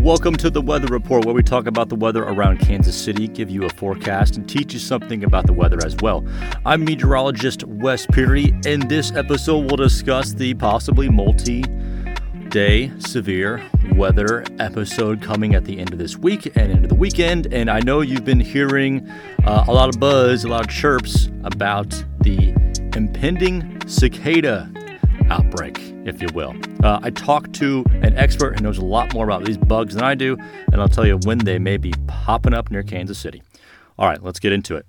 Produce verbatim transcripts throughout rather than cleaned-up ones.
Welcome to the Weather Report, where we talk about the weather around Kansas City, give you a forecast, and teach you something about the weather as well. I'm meteorologist Wes Peary. In this episode, we'll discuss the possibly multi-day severe weather episode coming at the end of this week and into the weekend. And I know you've been hearing uh, a lot of buzz, a lot of chirps about the impending cicada outbreak, if you will. Uh, I talked to an expert who knows a lot more about these bugs than I do, and I'll tell you when they may be popping up near Kansas City. All right, let's get into it.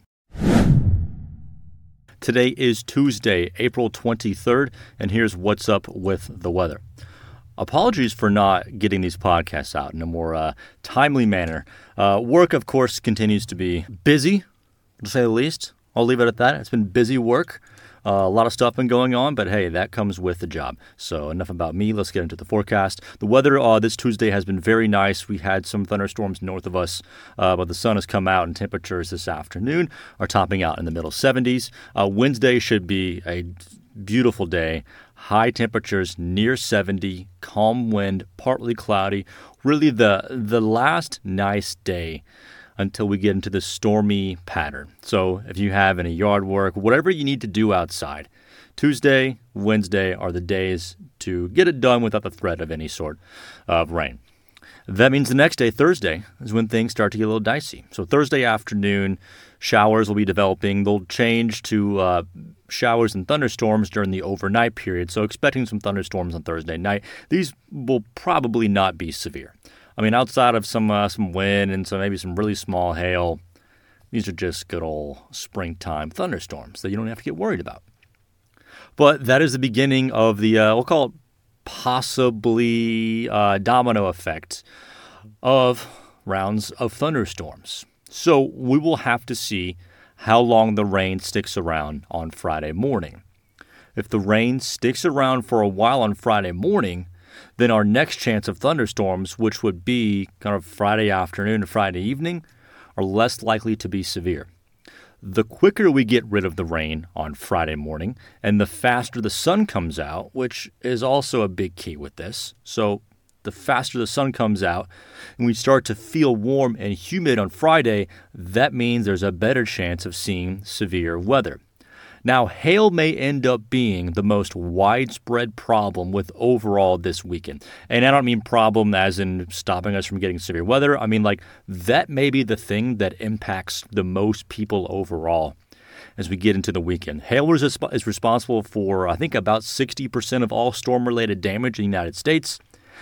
Today is Tuesday, April twenty-third, and here's what's up with the weather. Apologies for not getting these podcasts out in a more uh, timely manner. Uh, work, of course, continues to be busy, to say the least. I'll leave it at that. It's been busy work. Uh, a lot of stuff been going on, but hey, that comes with the job. So enough about me. Let's get into the forecast. The weather uh, this Tuesday has been very nice. We had some thunderstorms north of us, uh, but the sun has come out, and temperatures this afternoon are topping out in the middle seventies. Uh, Wednesday should be a beautiful day. High temperatures near seventy, calm wind, partly cloudy. Really the the last nice day until we get into the stormy pattern. So if you have any yard work, whatever you need to do outside, Tuesday, Wednesday are the days to get it done without the threat of any sort of rain. That means the next day, Thursday, is when things start to get a little dicey. So Thursday afternoon, showers will be developing. They'll change to uh, showers and thunderstorms during the overnight period. So expecting some thunderstorms on Thursday night. These will probably not be severe. I mean, outside of some uh, some wind and some maybe some really small hail, these are just good old springtime thunderstorms that you don't have to get worried about. But that is the beginning of the, uh, we'll call it possibly uh, domino effect of rounds of thunderstorms. So we will have to see how long the rain sticks around on Friday morning. If the rain sticks around for a while on Friday morning, then our next chance of thunderstorms, which would be kind of Friday afternoon to Friday evening, are less likely to be severe. The quicker we get rid of the rain on Friday morning, and the faster the sun comes out, which is also a big key with this. So the faster the sun comes out and we start to feel warm and humid on Friday, that means there's a better chance of seeing severe weather. Now, hail may end up being the most widespread problem with overall this weekend. And I don't mean problem as in stopping us from getting severe weather. I mean, like, that may be the thing that impacts the most people overall as we get into the weekend. Hail is, is responsible for, I think, about sixty percent of all storm-related damage in the United States.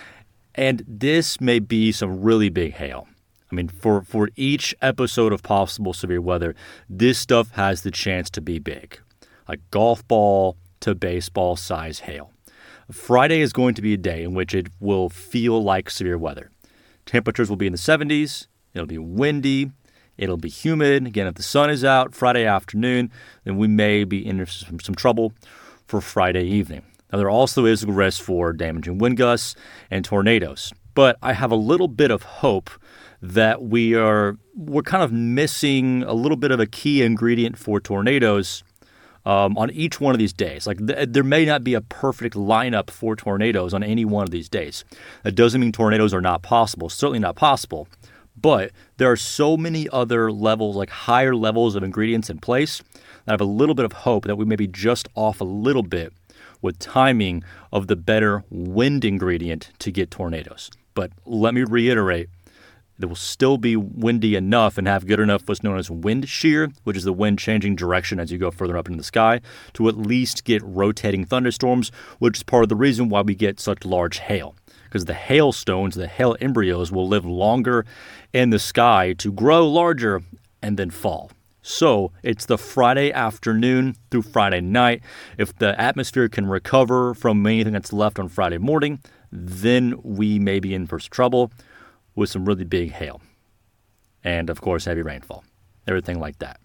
And this may be some really big hail. I mean, for, for each episode of possible severe weather, this stuff has the chance to be big. Like golf ball to baseball size hail. Friday is going to be a day in which it will feel like severe weather. Temperatures will be in the seventies. It'll be windy. It'll be humid. Again, if the sun is out Friday afternoon, then we may be in some, some trouble for Friday evening. Now, there also is a risk for damaging wind gusts and tornadoes. But I have a little bit of hope that we are we're kind of missing a little bit of a key ingredient for tornadoes Um, on each one of these days. Like th- there may not be a perfect lineup for tornadoes on any one of these days. That doesn't mean tornadoes are not possible. Certainly not possible. But there are so many other levels, like higher levels of ingredients in place, that I have a little bit of hope that we may be just off a little bit with timing of the better wind ingredient to get tornadoes. But let me reiterate, it will still be windy enough and have good enough what's known as wind shear, which is the wind changing direction as you go further up into the sky, to at least get rotating thunderstorms, which is part of the reason why we get such large hail. Because the hailstones, the hail embryos, will live longer in the sky to grow larger and then fall. So it's the Friday afternoon through Friday night. If the atmosphere can recover from anything that's left on Friday morning, then we may be in for some trouble with some really big hail. And, of course, heavy rainfall. Everything like that.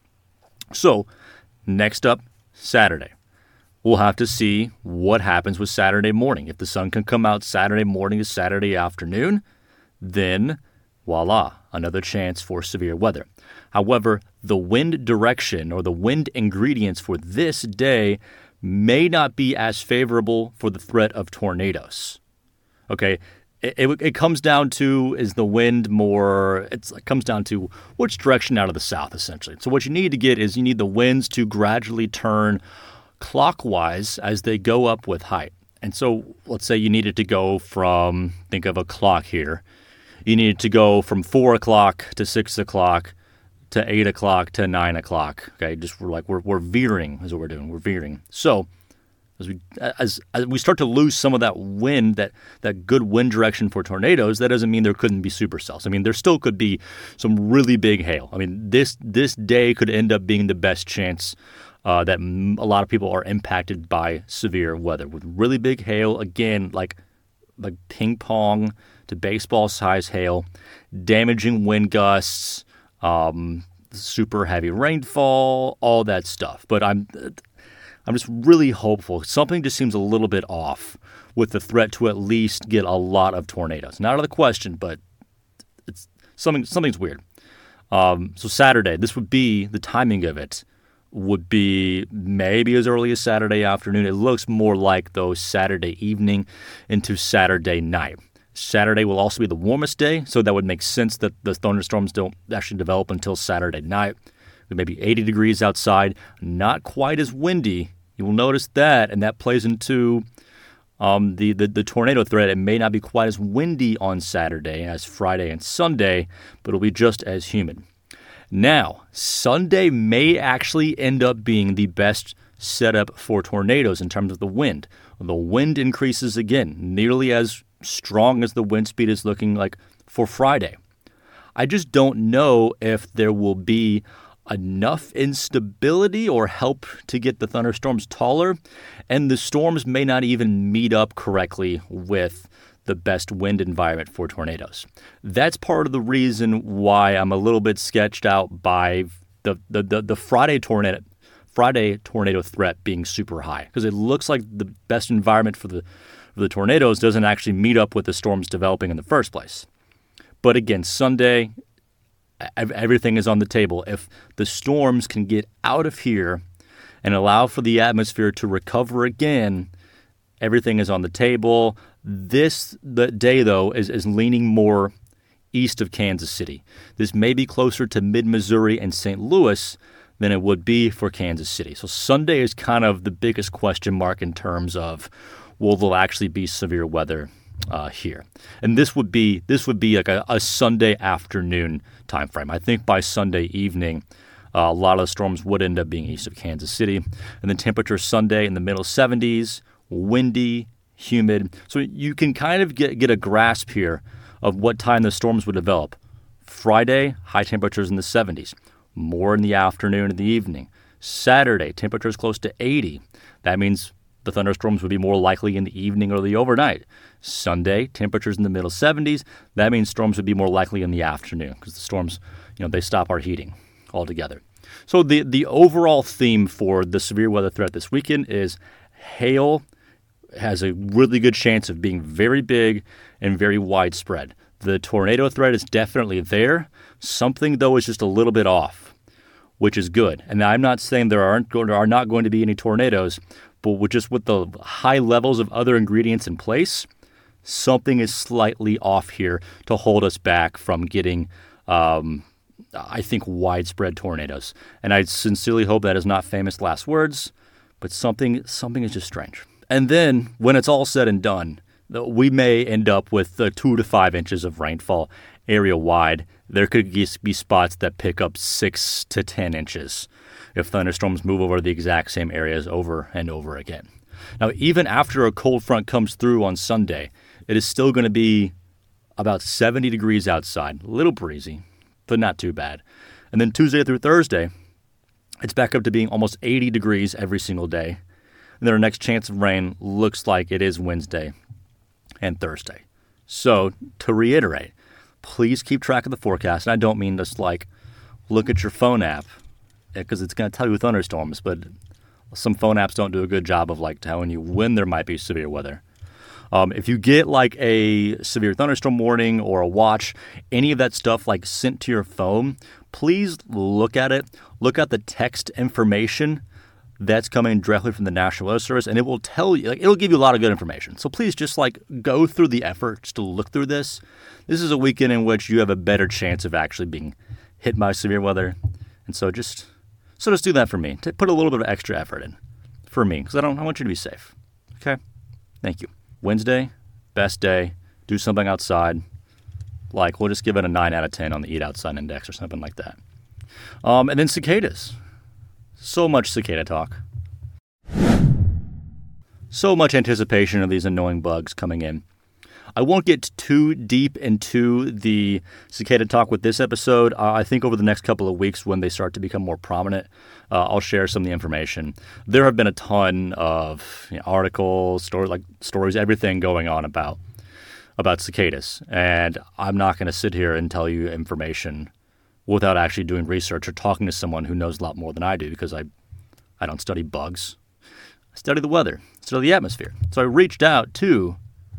So, next up, Saturday. We'll have to see what happens with Saturday morning. If the sun can come out Saturday morning to Saturday afternoon, then voila, another chance for severe weather. However, the wind direction or the wind ingredients for this day may not be as favorable for the threat of tornadoes. Okay, it, it, it comes down to, is the wind more, it's, it comes down to which direction out of the south, essentially. So what you need to get is you need the winds to gradually turn clockwise as they go up with height. And so let's say you needed to go from, think of a clock here, you needed to go from four o'clock to six o'clock to eight o'clock to nine o'clock. Okay, just we're like, we're, we're veering is what we're doing. We're veering. So as we as, as we start to lose some of that wind, that, that good wind direction for tornadoes, that doesn't mean there couldn't be supercells. I mean, there still could be some really big hail. I mean, this this day could end up being the best chance uh, that a lot of people are impacted by severe weather with really big hail. Again, like like ping pong to baseball size hail, damaging wind gusts, um, super heavy rainfall, all that stuff. But I'm I'm just really hopeful. Something just seems a little bit off with the threat to at least get a lot of tornadoes. Not out of the question, but it's something. Something's weird. Um, so Saturday, this would be the timing of it. Would be maybe as early as Saturday afternoon. It looks more like, though, Saturday evening into Saturday night. Saturday will also be the warmest day, so that would make sense that the thunderstorms don't actually develop until Saturday night. Maybe eighty degrees outside, not quite as windy. You will notice that, and that plays into um, the, the, the tornado threat. It may not be quite as windy on Saturday as Friday and Sunday, but it'll be just as humid. Now, Sunday may actually end up being the best setup for tornadoes in terms of the wind. The wind increases again, nearly as strong as the wind speed is looking like for Friday. I just don't know if there will be enough instability or help to get the thunderstorms taller, and the storms may not even meet up correctly with the best wind environment for tornadoes. That's part of the reason why I'm a little bit sketched out by the the, the, the Friday tornado Friday tornado threat being super high, because it looks like the best environment for the for the tornadoes doesn't actually meet up with the storms developing in the first place. But again, Sunday, everything is on the table. If the storms can get out of here and allow for the atmosphere to recover again, everything is on the table. This the day, though, is, is leaning more east of Kansas City. This may be closer to mid-Missouri and Saint Louis than it would be for Kansas City. So Sunday is kind of the biggest question mark in terms of, will there actually be severe weather uh, here? And this would be this would be like a, a Sunday afternoon time frame. I think by Sunday evening, uh, a lot of the storms would end up being east of Kansas City. And then temperature Sunday in the middle seventies, windy, humid. So you can kind of get, get a grasp here of what time the storms would develop. Friday, high temperatures in the seventies. More in the afternoon and the evening. Saturday, temperatures close to eighty. That means the thunderstorms would be more likely in the evening or the overnight. Sunday, temperatures in the middle seventies. That means storms would be more likely in the afternoon, because the storms, you know, they stop our heating altogether. So the, the overall theme for the severe weather threat this weekend is hail has a really good chance of being very big and very widespread. The tornado threat is definitely there. Something, though, is just a little bit off, which is good. And I'm not saying there aren't going there are not going to be any tornadoes, but with just with the high levels of other ingredients in place, something is slightly off here to hold us back from getting, um, I think, widespread tornadoes. And I sincerely hope that is not famous last words, but something something is just strange. And then, when it's all said and done, we may end up with uh, two to five inches of rainfall area-wide. There could be spots that pick up six to ten inches if thunderstorms move over the exact same areas over and over again. Now, even after a cold front comes through on Sunday, it is still going to be about seventy degrees outside, a little breezy, but not too bad. And then Tuesday through Thursday, it's back up to being almost eighty degrees every single day. And then our next chance of rain looks like it is Wednesday and Thursday. So, to reiterate, please keep track of the forecast. And I don't mean just like look at your phone app, because it's going to tell you thunderstorms, but some phone apps don't do a good job of like telling you when there might be severe weather. Um, if you get like a severe thunderstorm warning or a watch, any of that stuff like sent to your phone, please look at it. Look at the text information That's coming directly from the National Weather Service, and it will tell you, like, it'll give you a lot of good information. So please just, like, go through the effort just to look through this. This is a weekend in which you have a better chance of actually being hit by severe weather. And so just, so just do that for me. Put a little bit of extra effort in for me, because I don't, I want you to be safe. Okay? Thank you. Wednesday, best day. Do something outside. Like, we'll just give it a nine out of ten on the Eat Outside Index or something like that. Um, and then cicadas. So much cicada talk. So much anticipation of these annoying bugs coming in. I won't get too deep into the cicada talk with this episode. Uh, I think over the next couple of weeks when they start to become more prominent, uh, I'll share some of the information. There have been a ton of you know, articles, story, like stories, everything going on about about cicadas. And I'm not going to sit here and tell you information without actually doing research or talking to someone who knows a lot more than I do, because I, I don't study bugs. I study the weather, study the atmosphere. So I reached out to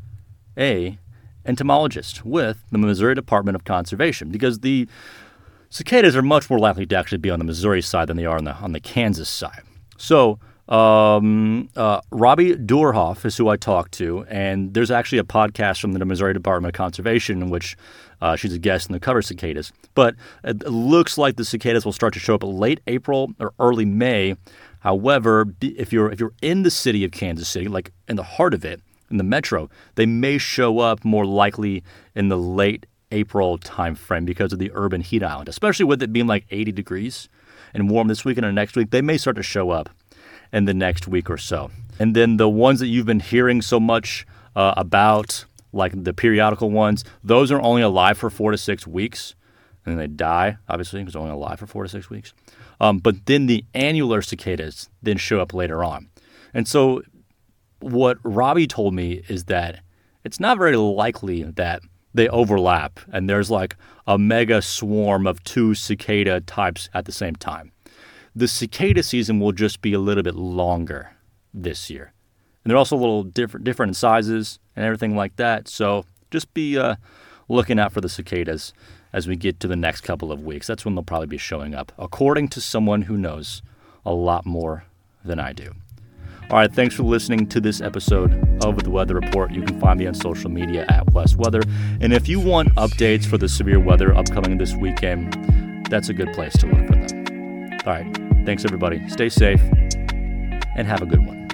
a entomologist with the Missouri Department of Conservation, because the cicadas are much more likely to actually be on the Missouri side than they are on the on the Kansas side. So um, uh, Robbie Doerhoff is who I talked to, and there's actually a podcast from the Missouri Department of Conservation in which uh, she's a guest in the cover cicadas. But it looks like the cicadas will start to show up late April or early May. However, if you're if you're in the city of Kansas City, like in the heart of it, in the metro, they may show up more likely in the late April timeframe because of the urban heat island, especially with it being like eighty degrees and warm this weekend and next week. They may start to show up in the next week or so. And then the ones that you've been hearing so much uh, about, like the periodical ones, those are only alive for four to six weeks. And then they die, obviously, because they're only alive for four to six weeks. Um, but then the annular cicadas then show up later on. And so what Robbie told me is that it's not very likely that they overlap and there's like a mega swarm of two cicada types at the same time. The cicada season will just be a little bit longer this year. And they're also a little different different in sizes and everything like that. So just be uh, looking out for the cicadas as we get to the next couple of weeks. That's when they'll probably be showing up, according to someone who knows a lot more than I do. All right, thanks for listening to this episode of The Weather Report. You can find me on social media at West Weather. And if you want updates for the severe weather upcoming this weekend, that's a good place to look for them. All right, thanks everybody. Stay safe and have a good one.